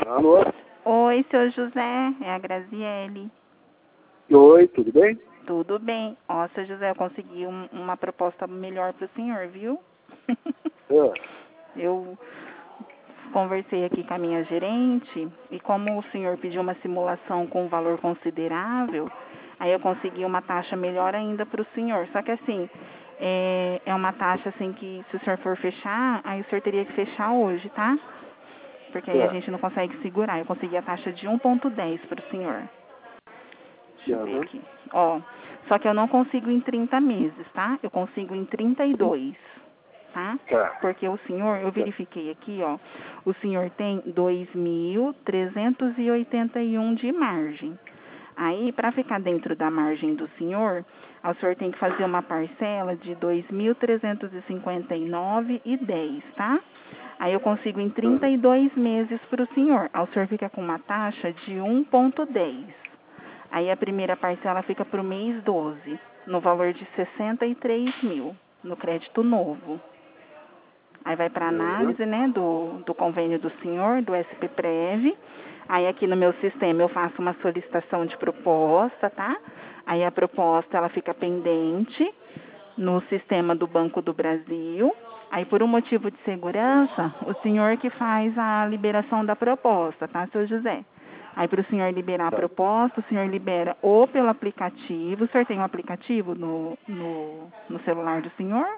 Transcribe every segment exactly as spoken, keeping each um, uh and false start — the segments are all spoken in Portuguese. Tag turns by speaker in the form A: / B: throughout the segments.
A: Alô?
B: Oi, seu José, é a Graziele.
A: Oi, tudo bem?
B: Tudo bem. Ó, seu José, eu consegui um- uma proposta melhor para o senhor, viu?
A: Ah,
B: Eu conversei aqui com a minha gerente e como o senhor pediu uma simulação com um valor considerável, aí eu consegui uma taxa melhor ainda para o senhor. Só que assim, é, é uma taxa assim que se o senhor for fechar, aí o senhor teria que fechar hoje, tá? Porque aí a
A: tá.
B: gente não consegue segurar. Eu consegui a taxa de um ponto dez para o senhor. Deixa eu ver
A: Aham.
B: aqui. Ó, só que eu não consigo em trinta meses, tá? Eu consigo em trinta e dois, tá?
A: Tá.
B: Porque o senhor, eu
A: Tá.
B: verifiquei aqui, ó, o senhor tem dois mil trezentos e oitenta e um de margem. Aí, para ficar dentro da margem do senhor, o senhor tem que fazer uma parcela de dois mil trezentos e cinquenta e nove e dez, tá? Aí eu consigo em trinta
A: Ah,
B: e dois meses para o senhor. Aí o senhor fica com uma taxa de um ponto dez. Aí a primeira parcela fica para o mês doze, no valor de sessenta e três mil, no crédito novo. Aí vai para
A: aham.
B: análise, né, do, do convênio do senhor, do S P Prev. Aí aqui no meu sistema eu faço uma solicitação de proposta, tá? Aí a proposta ela fica pendente no sistema do Banco do Brasil. Aí por um motivo de segurança, o senhor que faz a liberação da proposta, tá, seu José? Aí para o senhor liberar a
A: Tá.
B: proposta, o senhor libera ou pelo aplicativo. O senhor tem um aplicativo no, no, no celular do senhor?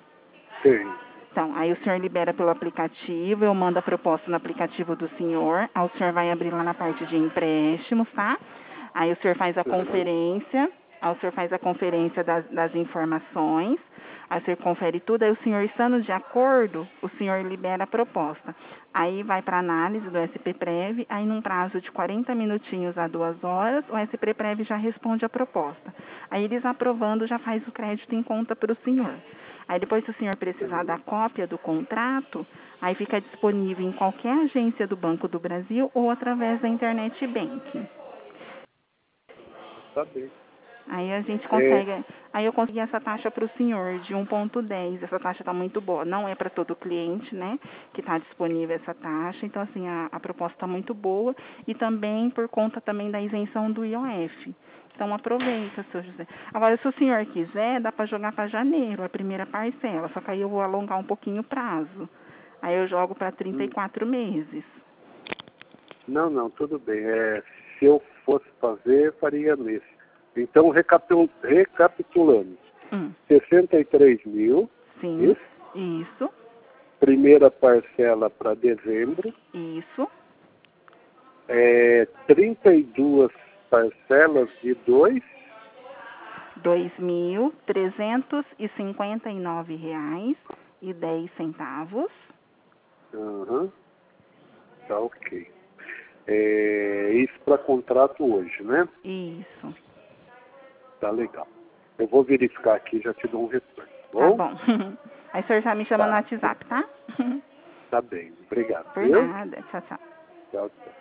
A: Tem.
B: Então, aí o senhor libera pelo aplicativo, eu mando a proposta no aplicativo do senhor, aí o senhor vai abrir lá na parte de empréstimos, tá? Aí o senhor faz a
A: Aham.
B: conferência, aí o senhor faz a conferência das, das informações, aí o senhor confere tudo, aí o senhor estando de acordo, o senhor libera a proposta. Aí vai para análise do S P Prev, aí num prazo de quarenta minutinhos a duas horas, o S P Prev já responde a proposta. Aí eles aprovando já faz o crédito em conta para o senhor. Aí depois, se o senhor precisar da
A: Aham.
B: cópia do contrato, aí fica disponível em qualquer agência do Banco do Brasil ou através da Internet Banking.
A: Tá bem.
B: Aí a gente
A: É,
B: consegue, aí eu consegui essa taxa para o senhor de um ponto dez. Essa taxa está muito boa. Não é para todo cliente, né, que está disponível essa taxa. Então, assim, a, a proposta está muito boa e também por conta também da isenção do I O F. Então, aproveita, seu José. Agora, se o senhor quiser, dá para jogar para janeiro, a primeira parcela. Só que aí eu vou alongar um pouquinho o prazo. Aí eu jogo para trinta e
A: hum,
B: quatro meses.
A: não, não, tudo bem. É, se eu fosse fazer, faria nesse. Então, recapitul- recapitulando.
B: Hum,
A: sessenta e três mil,
B: sim,
A: isso?
B: isso,
A: Primeira parcela para dezembro.
B: isso.
A: É, trinta e duas parcelas de dois.
B: dois mil trezentos e cinquenta e nove reais e dez centavos.
A: Aham. Tá ok. É, isso para contrato hoje, né?
B: Isso.
A: Tá legal. Eu vou verificar aqui e já te dou um retorno, tá
B: Tá
A: bom?
B: bom. Aí o senhor já me chama no
A: Tá.
B: WhatsApp, tá?
A: Tá bem. Obrigado,
B: Por
A: viu?
B: nada. Tchau, tchau.
A: Tchau, tchau.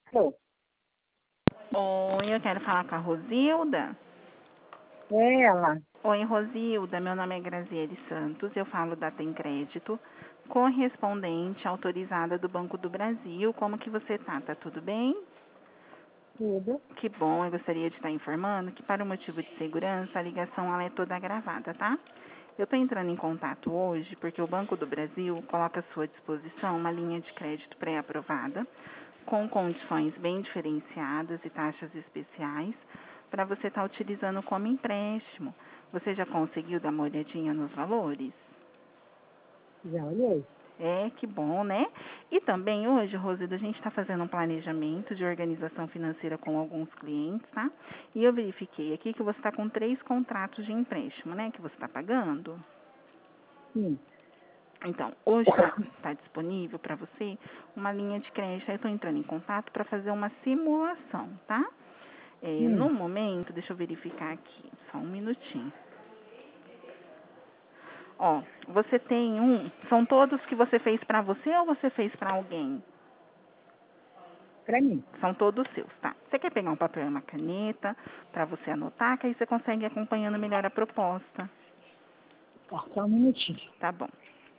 C: Alô?
B: Oi, eu quero falar com a Rosilda.
C: É ela.
B: Oi, Rosilda, meu nome é Graziele Santos, eu falo da Tem Crédito, correspondente autorizada do Banco do Brasil. Como que você tá? Tá tudo bem?
C: Tudo.
B: Que bom, eu gostaria de estar informando que, para o motivo de segurança, a ligação ela é toda gravada, tá? Eu estou entrando em contato hoje porque o Banco do Brasil coloca à sua disposição uma linha de crédito pré-aprovada, com condições bem diferenciadas e taxas especiais, para você estar utilizando como empréstimo. Você já conseguiu dar uma olhadinha nos valores?
C: Já olhei.
B: É, que bom, né? E também hoje, Rosilda, a gente está fazendo um planejamento de organização financeira com alguns clientes, tá? E eu verifiquei aqui que você está com três contratos de empréstimo, né? Que você está pagando.
C: Sim.
B: Então, hoje está disponível para você uma linha de crédito. Eu estou entrando em contato para fazer uma simulação, tá? É,
C: Hum.
B: no momento, deixa eu verificar aqui, só um minutinho. Ó, você tem um, são todos que você fez para você ou você fez para alguém?
C: Pra mim.
B: São todos seus, tá? Você quer pegar um papel e uma caneta para você anotar, que aí você consegue ir acompanhando melhor a proposta.
C: Tá, só um minutinho.
B: Tá bom.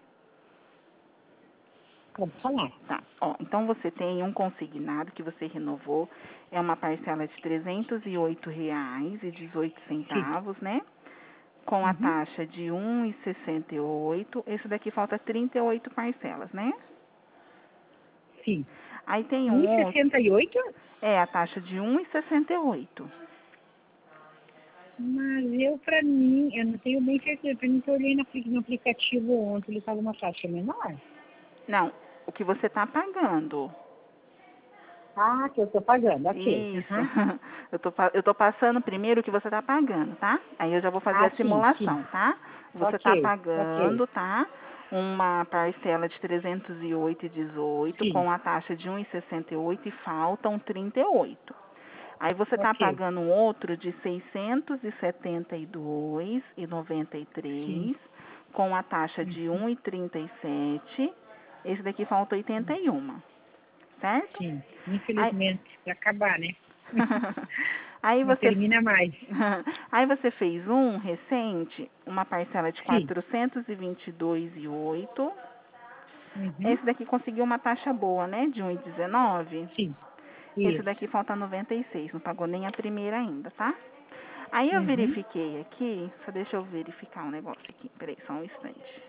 C: Pode falar.
B: Tá. Ó, então você tem um consignado que você renovou, é uma parcela de trezentos e oito reais e dezoito
C: Sim.
B: centavos, né? Com a
C: Uhum.
B: taxa de um e sessenta e oito. Esse daqui falta trinta e oito parcelas, né?
C: Sim.
B: Aí tem
C: um
B: um
C: e
B: outro,
C: sessenta e oito?
B: é a taxa de um e sessenta e oito.
C: Mas eu, pra mim, eu não tenho bem certeza. Pra mim, que eu olhei no, apli- no aplicativo ontem, ele tava uma taxa menor.
B: Não, o que você está pagando.
C: Ah, que eu tô pagando, ok.
B: Isso.
C: Uhum.
B: Eu tô, pa- eu tô passando primeiro o que você está pagando, tá? Aí eu já vou fazer
C: Ah,
B: a
C: sim, sim.
B: simulação, tá? Você está
C: Ok, ok.
B: pagando, tá? Uma parcela de trezentos e oito e dezoito
C: Sim,
B: com a taxa de um e sessenta e oito e faltam trinta e oito. Aí você está
C: ok.
B: pagando um outro de seiscentos e setenta e dois e noventa e
C: Sim,
B: três com a taxa de um e trinta e sete. Esse daqui falta oitenta e um, certo?
C: sim.
B: Aí,
C: Infelizmente, vai acabar, né?
B: aí
C: Não
B: você
C: termina mais.
B: aí você fez um recente, uma parcela de
C: Sim.
B: quatrocentos e vinte e dois e oito.
C: Uhum.
B: Esse daqui conseguiu uma taxa boa, né, de um e dezenove.
C: Sim.
B: Esse
C: Isso.
B: daqui falta noventa e seis, não pagou nem a primeira ainda, tá? Aí eu
C: Uhum.
B: verifiquei aqui, só deixa eu verificar um negócio aqui, peraí, só um instante.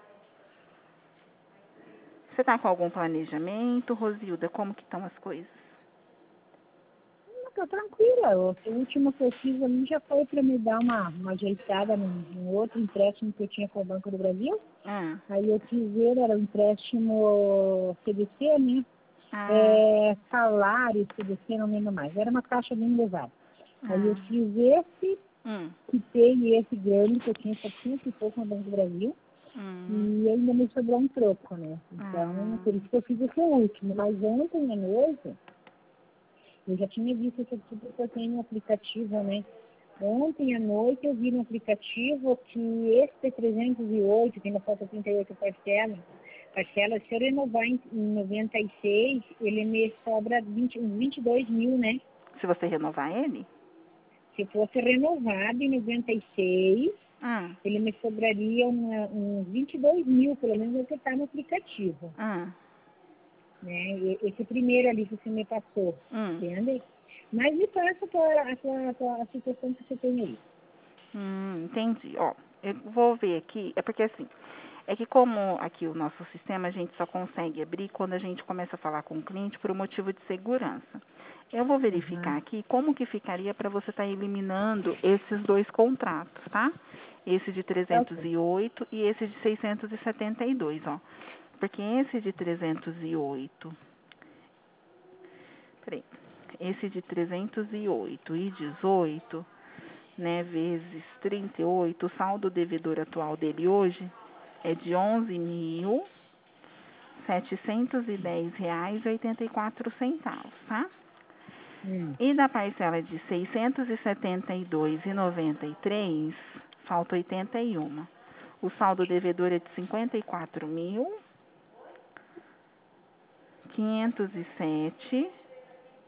B: Você tá com algum planejamento, Rosilda? Como que estão as coisas?
C: Não, tô tranquila. O último que eu fiz ali já foi para me dar uma, uma ajeitada num, num outro empréstimo que eu tinha com o Banco do Brasil.
B: Ah,
C: Aí eu quis ver, era o empréstimo C D C, né?
B: ah,
C: É, salário C D C, não lembro mais. Era uma taxa bem elevada. Aí eu
B: ah,
C: fiz esse,
B: hum,
C: quitei esse grande que eu tinha setecentos e pouco no Banco do Brasil.
B: hum,
C: E ainda me sobrou um troco, né? Então,
B: ah,
C: por isso que eu fiz esse último. Mas ontem à noite, eu já tinha visto esse aqui porque eu tenho um aplicativo, né? Ontem à noite eu vi no aplicativo que esse trezentos e oito, que ainda falta trinta e oito parcelas, parcelas, se eu renovar em, em noventa e seis, ele me sobra vinte, uns vinte e dois mil, né?
B: se você renovar ele?
C: Se fosse renovado em noventa e seis,
B: Ah,
C: ele me sobraria uma, uns vinte e dois mil, pelo menos é o que está no aplicativo.
B: ah,
C: Né? E- Esse primeiro ali que você me passou,
B: hum.
C: entende? Mas me passa a, tua, a, tua, a, tua, a situação que você tem aí.
B: Hum, entendi. Ó, eu vou ver aqui, é porque assim, é que como aqui o nosso sistema a gente só consegue abrir quando a gente começa a falar com o cliente por um motivo de segurança. Eu vou verificar
C: Uhum.
B: aqui como que ficaria para você estar eliminando esses dois contratos, tá? Esse de
C: Tá
B: trezentos
C: ok.
B: e oito e esse de seiscentos e setenta e dois, ó. Porque esse de trezentos e oito, peraí, esse de trezentos e oito e dezoito, né, vezes trinta e oito, o saldo devedor atual dele hoje é de onze mil setecentos e dez reais e oitenta e quatro centavos, tá?
C: Hum.
B: E da parcela de seiscentos e setenta e dois e noventa e três, falta oitenta e um. O saldo devedor é de cinquenta e quatro mil quinhentos e sete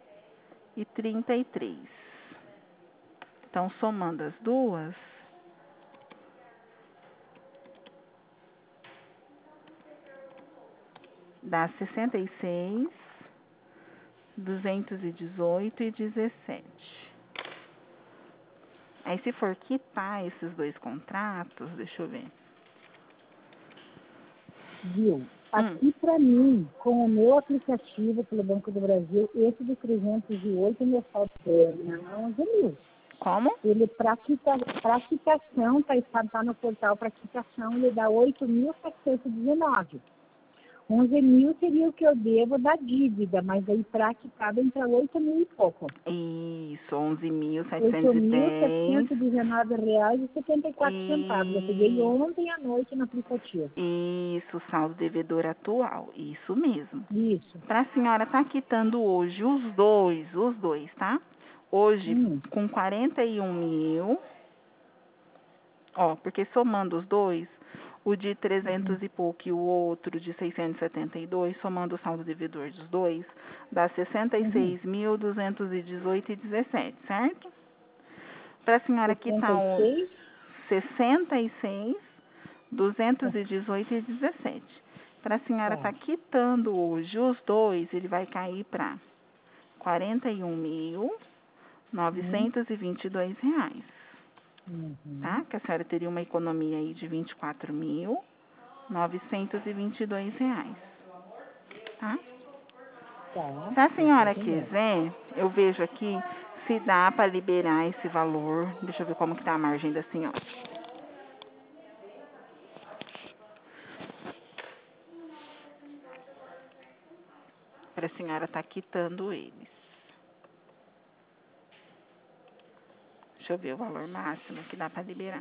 B: e trinta e três. Então, somando as duas, dá sessenta e seis, duzentos e dezoito e dezessete. Aí, se for quitar esses dois contratos, deixa eu ver.
C: Viu?
B: Hum.
C: Aqui para mim, com o meu aplicativo pelo Banco do Brasil, esse de trezentos e oito, meu saldo é onze mil.
B: Como?
C: Ele, para quita, quitação, está tá no portal para quitação, ele dá oito mil setecentos e dezenove. onze mil seria o que eu devo da dívida, mas aí para quitar entra oito mil e pouco.
B: Isso, onze mil
C: oito
B: setecentos e
C: mil
B: dez.
C: setecentos e dezenove reais e setenta e quatro centavos. Eu peguei
B: E...
C: ontem à noite no aplicativo.
B: Isso, saldo devedor atual. Isso mesmo.
C: Isso.
B: Para a senhora estar tá quitando hoje os dois, os dois, tá? Hoje,
C: Hum.
B: com quarenta e um mil, ó, porque somando os dois, o de trezentos
C: Uhum.
B: e pouco e o outro de seiscentos e setenta e dois, somando o saldo devedor dos dois, dá sessenta e seis mil duzentos e dezoito e dezessete, certo? Para a senhora quitar o sessenta e seis, duzentos e dezoito e dezessete. Para a senhora estar tá quitando hoje os dois, ele vai cair para quarenta e um mil novecentos e vinte e dois reais.
C: Uhum.
B: Tá? Que a senhora teria uma economia aí de vinte e quatro mil novecentos e vinte e dois reais. Tá?
C: Tá.
B: Se a senhora quiser, eu vejo aqui se dá para liberar esse valor. Deixa eu ver como que tá a margem da senhora. Para a senhora estar tá quitando eles. Deixa eu ver o valor máximo que dá para liberar.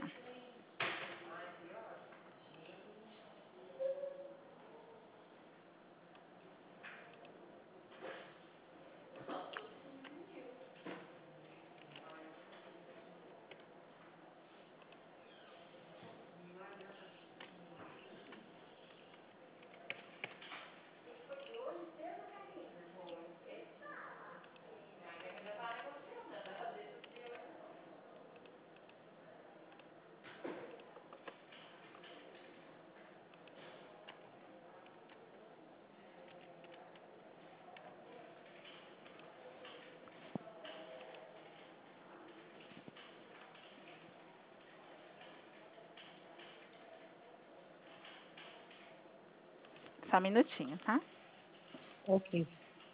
B: Só um minutinho, tá?
C: Ok.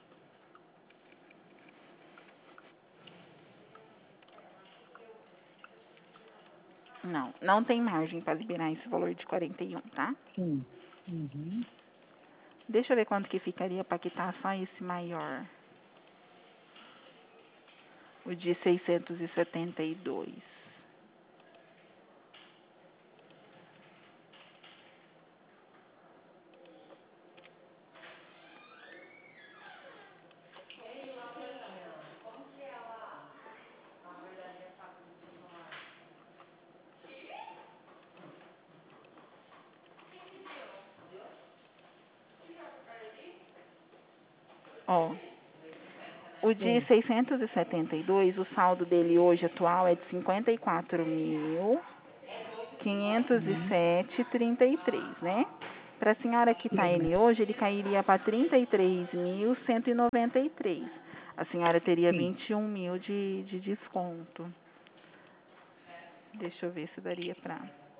B: Não, não tem margem para liberar esse valor de quarenta e um, tá?
C: Sim. Uhum.
B: Deixa eu ver quanto que ficaria para quitar só esse maior. O de seiscentos e setenta e dois. Ó, o de
C: Sim.
B: seiscentos e setenta e dois, o saldo dele hoje atual é de cinquenta e quatro mil quinhentos e sete reais e trinta e três, né? Para a senhora quitar ele hoje, ele cairia para trinta e três mil cento e noventa e três. A senhora teria
C: Sim.
B: vinte e um mil de, de desconto. Deixa eu ver se daria para...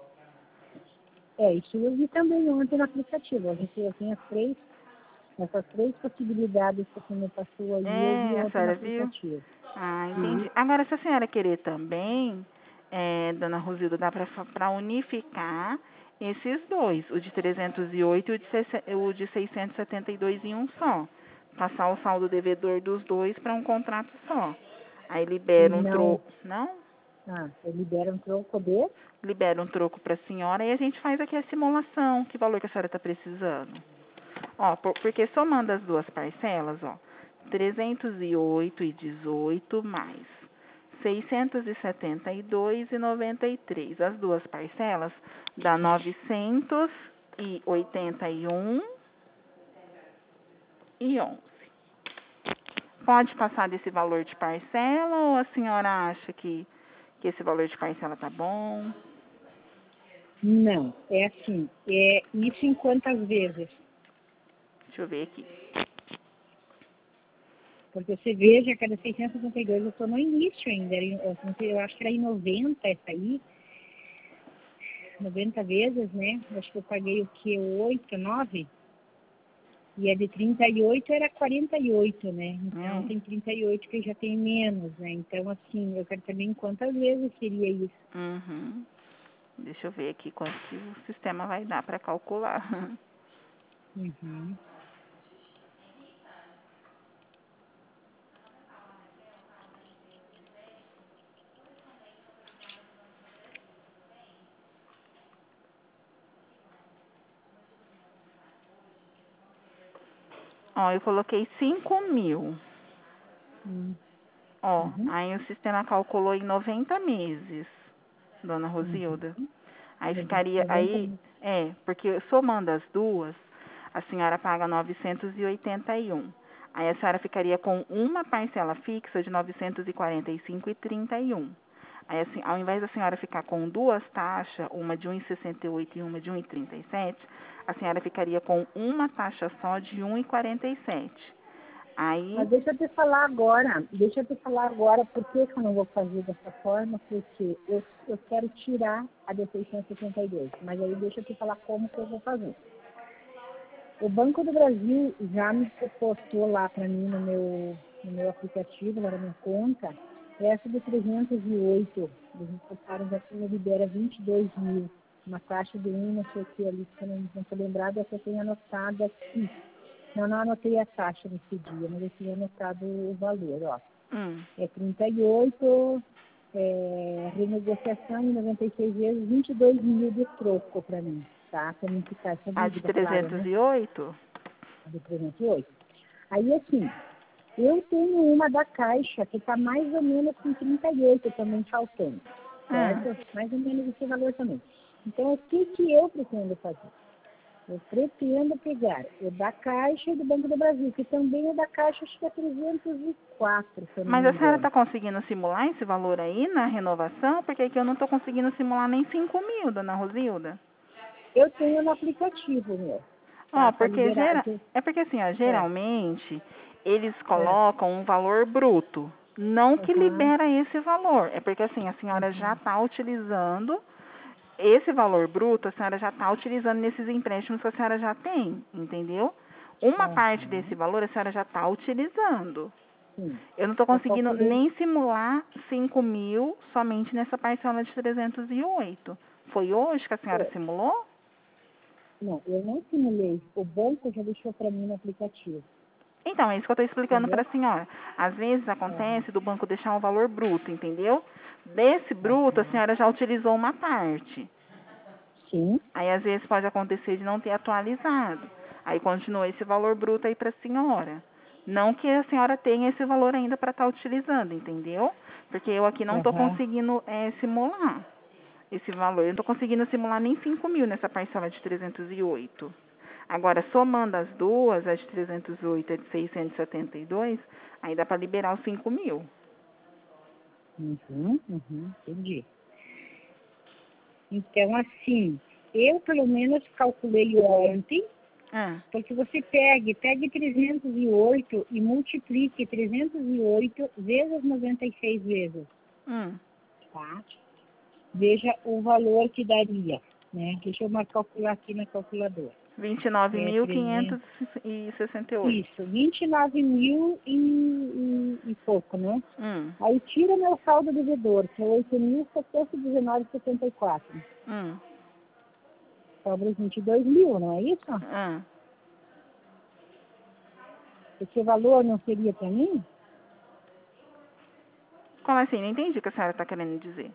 C: É, isso eu vi também ontem no aplicativo. A gente tem as três, essas três possibilidades que você me passou aí, eu vi
B: É, a
C: ontem no
B: senhora viu?
C: aplicativo.
B: Ah,
C: Uhum.
B: entendi. Agora, se a senhora querer também, é, dona Rosilda, dá para unificar esses dois, o de trezentos e oito e o de, sesse- o de seiscentos e setenta e dois em um só. Passar o saldo devedor dos dois para um contrato só. Aí libera um
C: Não.
B: troco. Não?
C: Ah, eu libero um troco de?
B: Libera um troco para a senhora e a gente faz aqui a simulação. Que valor que a senhora está precisando? Ó, por, porque somando as duas parcelas, ó, trezentos e oito e dezoito mais seiscentos e setenta e dois e noventa e três. As duas parcelas dá novecentos e oitenta e um e onze. Pode passar desse valor de parcela ou a senhora acha que, que esse valor de parcela tá bom?
C: Não, é assim, é isso em quantas vezes?
B: Deixa eu ver aqui.
C: Porque você veja, cada seiscentos e setenta e dois eu estou no início ainda, era em- eu, não sei, eu acho que era em noventa essa aí, noventa vezes, né? Eu acho que eu paguei o que, oito, nove? E a de trinta e oito era quarenta e oito, né? Então
B: Hum.
C: tem trinta e oito que já tem menos, né? Então, assim, eu quero saber em quantas vezes seria isso.
B: Uhum. Deixa eu ver aqui quanto que o sistema vai dar para calcular.
C: Uhum.
B: Ó, eu coloquei cinco mil.
C: Uhum.
B: Ó,
C: Uhum.
B: aí o sistema calculou em noventa meses, dona
C: Uhum.
B: Rosilda. Aí ficaria,
C: noventa
B: aí,
C: mil.
B: é, porque somando as duas, a senhora paga novecentos e oitenta e um. Aí a senhora ficaria com uma parcela fixa de novecentos e quarenta e cinco e trinta e um. Aí, assim, ao invés da senhora ficar com duas taxas, uma de um vírgula sessenta e oito e uma de um vírgula trinta e sete, a senhora ficaria com uma taxa só de um vírgula quarenta e sete. Aí,
C: Mas deixa eu te falar agora, deixa eu te falar agora por que, que eu não vou fazer dessa forma, porque eu, eu quero tirar a de seiscentos e setenta e dois, mas aí deixa eu te falar como que eu vou fazer. O Banco do Brasil já me postou lá para mim no meu, no meu aplicativo, lá na minha conta, essa de trezentos e oito, eles me postaram já que me libera vinte e dois mil, uma taxa de um, não sei o que ali, que eu não estou lembrada, é que eu tenho anotado aqui. Eu não anotei a taxa nesse dia, mas eu tinha anotado o valor, ó.
B: hum,
C: É trinta e oito, é, renegociação em noventa e seis vezes, vinte e dois mil de troco para mim, tá? Para mim ficar essa
B: a de
C: dúvida, claro,
B: trezentos
C: né?
B: e oito?
C: A de trezentos e oito. Aí, assim, eu tenho uma da Caixa que está mais ou menos com trinta e oito também faltando,
B: Hum.
C: certo? Mais ou menos esse valor também. Então, o que, que eu pretendo fazer? Eu pretendo pegar o da Caixa e do Banco do Brasil, que também é da Caixa, acho que é trezentos e quatro, se eu não
B: Mas
C: me
B: a senhora
C: engano.
B: está conseguindo simular esse valor aí na renovação? Porque aqui eu não estou conseguindo simular nem cinco mil, dona Rosilda.
C: Eu tenho no aplicativo, meu,
B: Ó,
C: tá? Para
B: porque
C: liberar.
B: gera...
C: Eu-
B: é porque assim, ó,
C: É,
B: geralmente eles
C: é.
B: colocam um valor bruto, não que
C: Aham,
B: libera esse valor. É porque assim, a senhora já
C: aham,
B: está utilizando esse valor bruto, a senhora já está utilizando nesses empréstimos que a senhora já tem, entendeu? Uma parte desse
C: aham.
B: valor a senhora já está utilizando.
C: Sim.
B: Eu não estou
C: Eu
B: conseguindo
C: calculei.
B: nem simular cinco mil somente nessa parcela de trezentos e oito. Foi hoje que a senhora
C: É,
B: simulou?
C: não, eu não simulei. O banco já deixou para mim no aplicativo,
B: Então, é isso que eu estou explicando para
C: entendeu?
B: a senhora. Às vezes
C: Aham,
B: acontece do banco deixar um valor bruto, entendeu? Desse bruto, a
C: aham.
B: senhora já utilizou uma parte.
C: Sim.
B: Aí, às vezes, pode acontecer de não ter atualizado. Aí, continua esse valor bruto aí para a senhora. Não que a senhora tenha esse valor ainda para estar utilizando, entendeu? Porque eu aqui não estou
C: Aham.
B: conseguindo é, simular esse valor. Eu não estou conseguindo simular nem cinco mil nessa parcela de trezentos e oito. Agora, somando as duas, a de trezentos e oito e a de seiscentos e setenta e dois, aí dá para liberar os cinco mil.
C: Uhum, uhum, entendi. Então, assim, eu pelo menos calculei ontem,
B: Ah,
C: porque você pegue, pegue trezentos e oito e multiplique trezentos e oito vezes noventa e seis vezes,
B: hum,
C: tá? Veja o valor que daria, né? Deixa eu mais calcular aqui na calculadora.
B: vinte e nove
C: É
B: mil
C: trezentos,
B: quinhentos e sessenta e oito.
C: isso, vinte e nove mil e, e, e pouco, né?
B: Hum,
C: Aí tira meu saldo devedor, que é oito mil setecentos e dezenove vírgula setenta e quatro.
B: hum,
C: Sobra os vinte e dois mil, não é isso?
B: ah.
C: Esse valor não seria para mim?
B: Como assim? Não entendi o que a senhora está querendo dizer.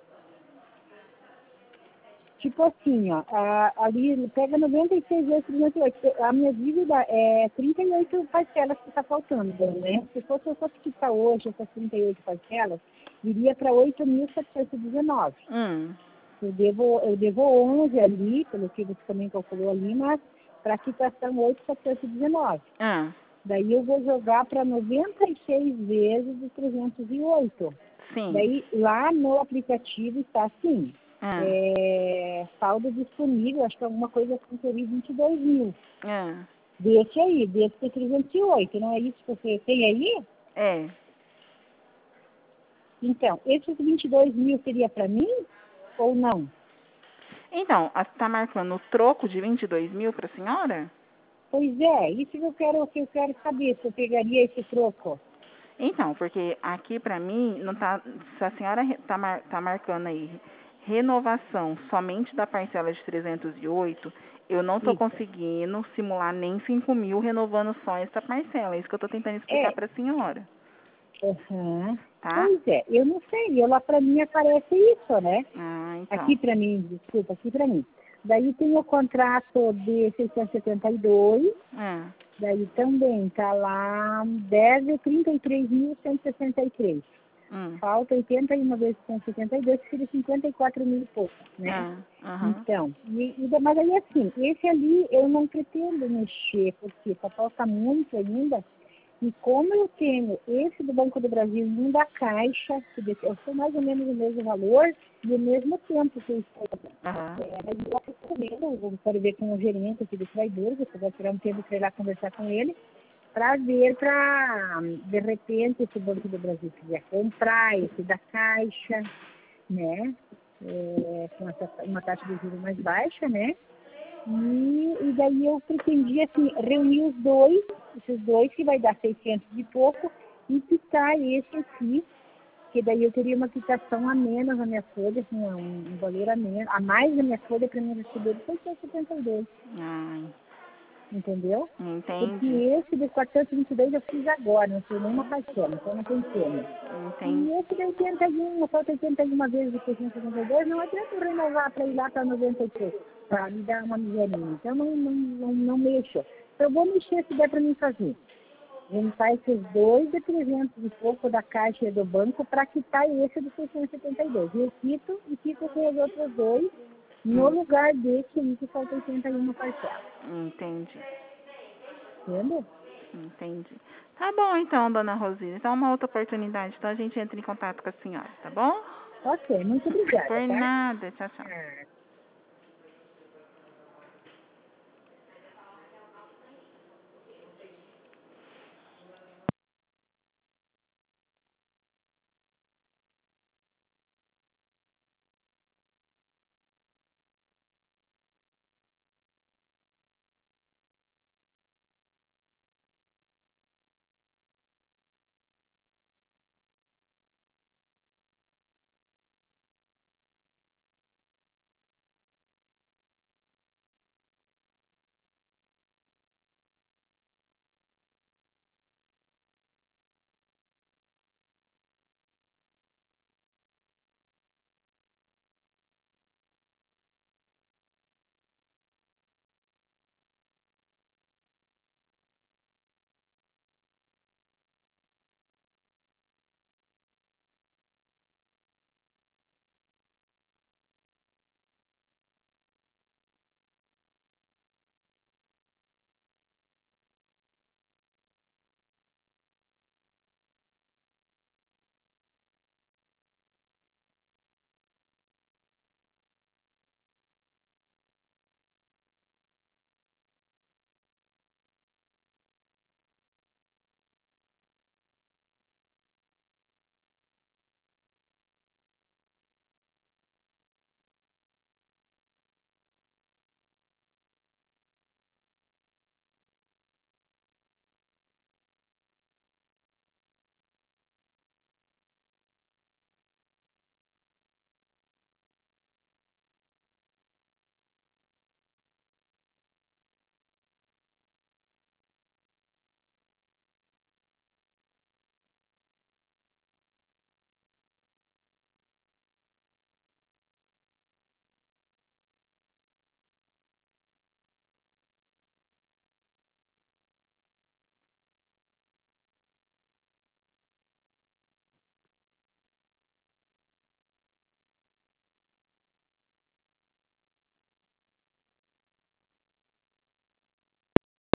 C: Tipo assim, ó, a, ali pega noventa e seis vezes trinta e oito. A minha dívida é trinta e oito parcelas que está faltando, né? Se fosse eu fosse quitar hoje essas trinta e oito parcelas, iria para oito mil setecentos e dezenove.
B: Hum,
C: Eu devo, eu devo onze ali, pelo que você também calculou ali, mas para quitação oito mil setecentos e dezenove.
B: ah.
C: Daí eu vou jogar para noventa e seis vezes de trezentos e oito.
B: Sim.
C: Daí lá no aplicativo está assim,
B: Ah.
C: é, saldo disponível, acho que é alguma coisa com vinte e dois mil.
B: Ah.
C: Desse aí, desse de trezentos e oito, não é isso que você tem aí?
B: É.
C: Então, esses vinte e dois mil seria para mim ou não?
B: Então, você está marcando o troco de vinte e dois mil para a senhora?
C: Pois é, isso que eu quero, que eu quero saber, se eu pegaria esse troco.
B: Então, porque aqui para mim, não tá, se a senhora está mar, tá marcando aí renovação somente da parcela de trezentos e oito, eu não estou
C: Isso.
B: conseguindo simular nem cinco mil renovando só essa parcela. É isso que eu estou tentando explicar
C: É.
B: para a senhora.
C: Uhum.
B: Tá?
C: Pois é, eu não sei, eu lá para mim aparece isso, né?
B: Ah, então.
C: Aqui para mim, desculpa, aqui para mim. Daí tem o contrato de seiscentos e setenta e dois,
B: Ah,
C: daí também está lá deve trinta e três mil cento e sessenta e três.
B: hum,
C: Falta oitenta e uma vezes cento e setenta e dois, que seria cinquenta e quatro mil e pouco, né?
B: ah, aham.
C: Então, e, e, mas aí assim, esse ali eu não pretendo mexer, porque só falta muito ainda. E como eu tenho esse do Banco do Brasil e um da Caixa, que desse- eu sou mais ou menos o mesmo valor e o mesmo tempo que eu estou.
B: Aham.
C: É, mas eu recomendo, eu quero ver com o gerente aqui do traidor, você vai tirar um tempo para ir lá conversar com ele, para ver para, de repente, se o Banco do Brasil quiser comprar esse da Caixa, né? É, com essa, uma taxa de juros mais baixa, né? E, e daí eu pretendia assim, reunir os dois, esses dois, que vai dar seiscentos e pouco, e quitar esse aqui, que daí eu teria uma quitação a menos na minha folha, assim, um, um valor a, menos, a mais na minha folha para mim receber de seiscentos e setenta e dois,
B: Ai,
C: entendeu? Porque
B: entendi.
C: esse de quatrocentos e vinte e dois eu fiz agora, não fiz nenhuma parcela, então não tem como.
B: Entendi.
C: E esse de oitenta e um, falta oitenta e uma vezes de seiscentos e setenta e dois, não adianta eu renovar para ir lá para noventa e três, para me dar uma miserinha. Então não, não, não, não mexo. Eu vou mexer se der para mim fazer. Juntar esses dois de trezentos e pouco da Caixa e do banco para quitar esse de seiscentos e setenta e dois. Eu quito e fico com os outros dois no
B: Hum,
C: lugar desse aí que falta oitenta e uma parcelas.
B: entendi.
C: Entendeu?
B: Entendi. Tá bom então, dona Rosina. Então, uma outra oportunidade. Então, a gente entra em contato com a senhora, tá bom?
C: Ok, muito obrigada,
B: Por
C: tá?
B: nada. Tchau, tchau.
C: Ah.